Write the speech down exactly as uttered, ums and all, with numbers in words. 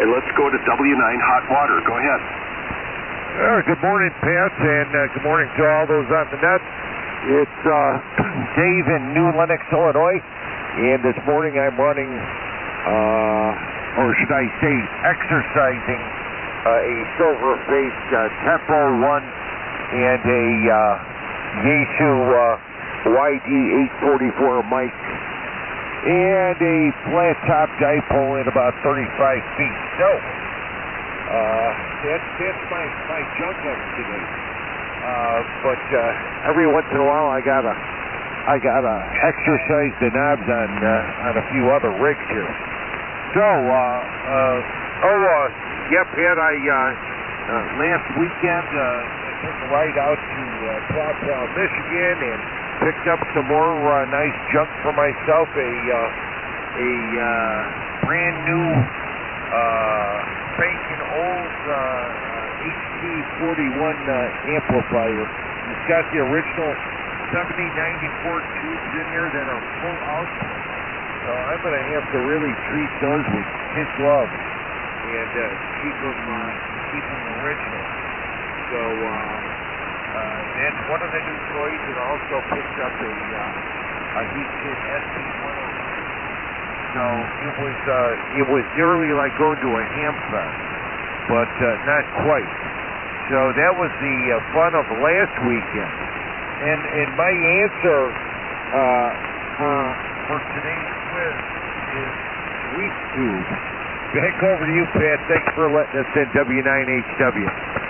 and let's go to W nine Hot Water. Go ahead. Uh, good morning, Pat, and uh, good morning to all those on the net. It's uh, Dave in New Lenox, Illinois, and this morning I'm running, uh, or should I say exercising, uh, a silver-faced uh, Tempo one and a uh, Yaesu uh, Y D eight forty-four mic, and a flat-top dipole at about thirty-five feet. So, uh, that's, that's my, my junk up today. Uh, but uh, every once in a while I gotta, I gotta exercise the knobs on, uh, on a few other rigs here. So, uh, uh, oh, uh, yep, Pat, I, uh, uh, last weekend, uh, I took a ride out to uh, Paw Paw, Michigan, and picked up some more uh, nice junk for myself, a, uh, a uh, brand new, uh, spanking old, uh, H T forty-one uh, amplifier. It's got the original seventy ninety-four tubes in there that are full output. So I'm going to have to really treat those with kid gloves and uh, keep them uh, keep them original. So uh, uh, that's one of the new toys, and also picked up a uh, a Heatkit S P one oh nine. So it was uh, it was nearly like going to a ham fest, but uh, not quite. So that was the uh, fun of last weekend. And and my answer uh, for for today's quiz is Sweet Tube. Back over to you, Pat. Thanks for letting us in W nine H W.